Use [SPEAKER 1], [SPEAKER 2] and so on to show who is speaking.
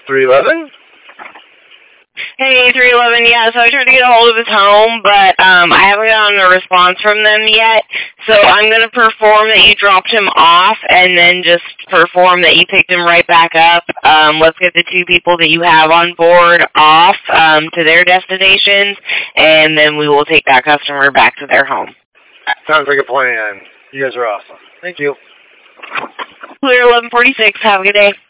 [SPEAKER 1] 311?
[SPEAKER 2] Hey, 311, yeah, so I tried to get a hold of his home, but I haven't gotten a response from them yet, so I'm going to perform that you dropped him off, and then just perform that you picked him right back up. Let's get the 2 people that you have on board off to their destinations, and then we will take that customer back to their home.
[SPEAKER 1] Sounds like a plan. You guys are awesome. Thank you.
[SPEAKER 2] Clear 1146, have a good day.